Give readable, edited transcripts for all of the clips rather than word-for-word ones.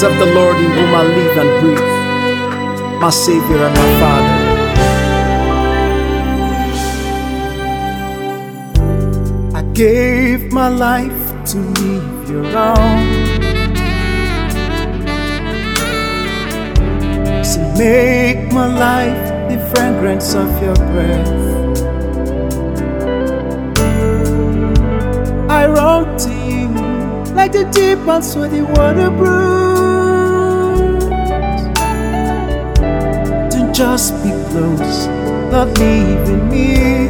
of the Lord in whom I live and breathe, my Savior and my Father. I gave my life to live your own. So make my life the fragrance of your breath. I run to you like the deep and sweaty water brews. To just be close, not leaving me.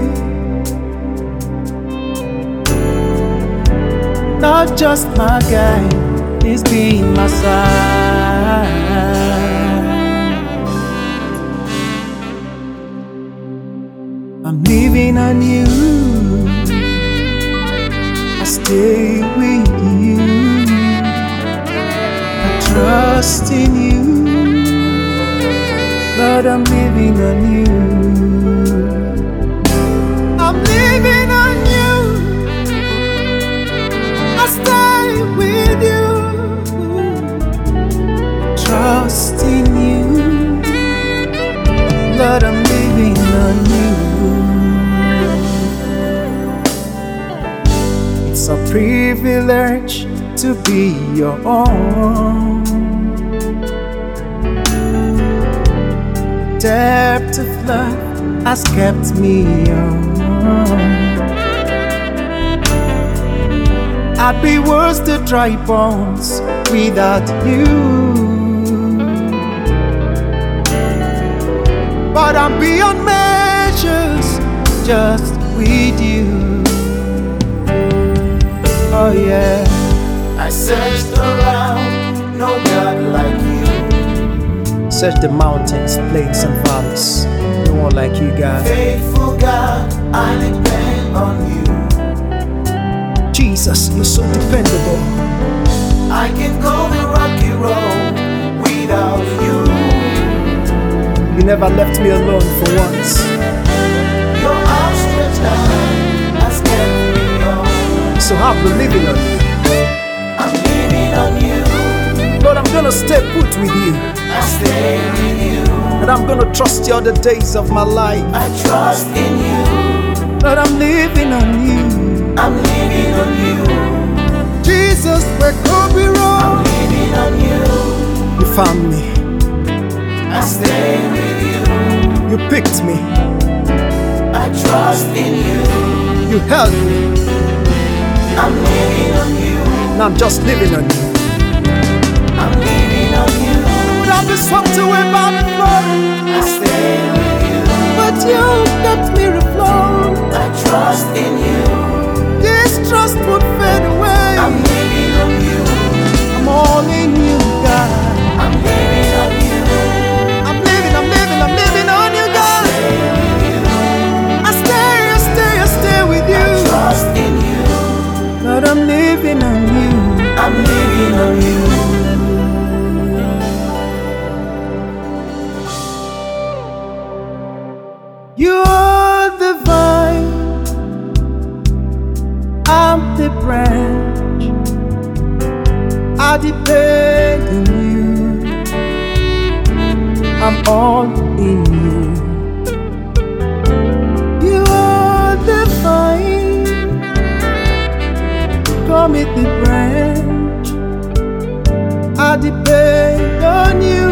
Not just my guide, he's been my side. I'm living on you, I stay with you, I trust in you, Lord, I'm living on you. I'm living on you, I stay with you, trust in you, Lord, I'm living on you. It's a privilege to be your own. The depth of love has kept me on. I'd be worse to dry bones without you, but I'm beyond measures just with you. Oh yeah. I searched around, no God like you. Search the mountains, plains and valleys, no one like you, God. Faithful God, I depend on you. Jesus, you're so dependable. I can go the rocky road without you. You never left me alone for once. Your outstretched hand has kept me on. So I've been living on you. I'm living on you. Lord, I'm gonna stay put with you, I stay with you. and I'm gonna trust you all the days of my life. I trust in you. Lord, I'm living on you. I'm living on you. Jesus, where could be I'm wrong? living on you. You found me, I stay with you. you picked me, I trust in you. you held me. I'm living on you. Now I'm just living on you. I'm living on you. Would I be swept away by the flood? I stay with you. But you kept me afloat. I trust in you. This trust would fade away. I'm living on you. I'm all in you, God. I'm living on you. I'm living on you, I God. stay with you. I stay with I you. trust in you. But I'm living on you. I'm living on you. You're the vine, I'm the branch. I depend on you. I'm all in you. You're the vine, come with the branch. I depend on you.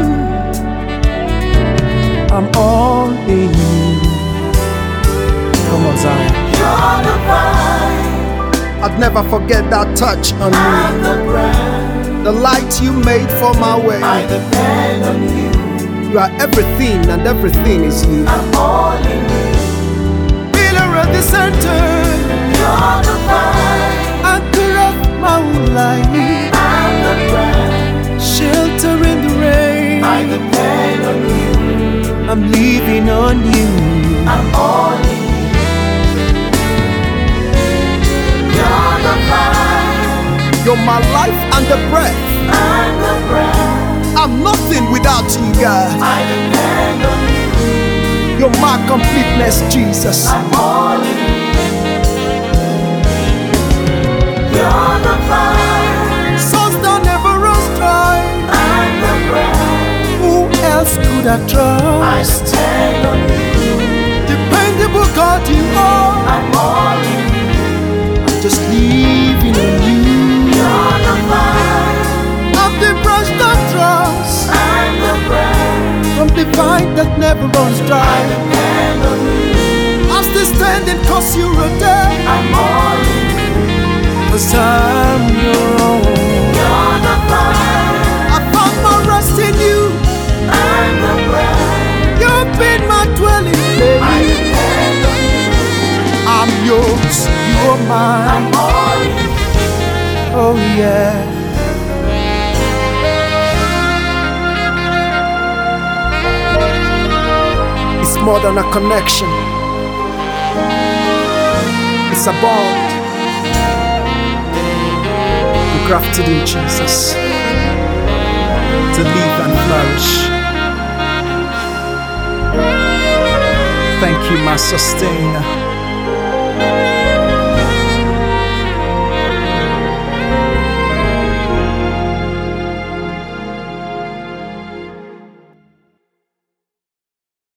I'm all in you. Come on, Zion. You're the vine. I'd never forget that touch on I'm me. the branch. The light you made for my way. I depend on you. You are everything, and everything is you. I'm all in you. Pillar at the center, You're the vine. anchor of my life, I'm the branch. shelter in the rain. I depend on you. I'm living on you. I'm all in you. You're the vine. You're my life and the breath. I'm the branch. I'm nothing without you, God. I depend on you. You're my completeness, Jesus. I'm all in you. You're the vine. Souls that never run dry. I'm put our I trust. stand on you. Dependable God you are. I'm all in. I'm just leaving on you. You're the vine. I'm the branch that draws I'm the bread. from the vine that never runs I dry. depend on you. I'm still standing 'cause you're a day. I'm all in. 'Cause I'm your own. You're the vine. I found my rest in you. I'm the bread. You've been my dwelling I place. depend on you. I'm yours, you're mine. I'm all in. Oh yeah. It's more than a connection. It's a bond. We're grafted in Jesus to live and flourish. Thank you, my sustainer.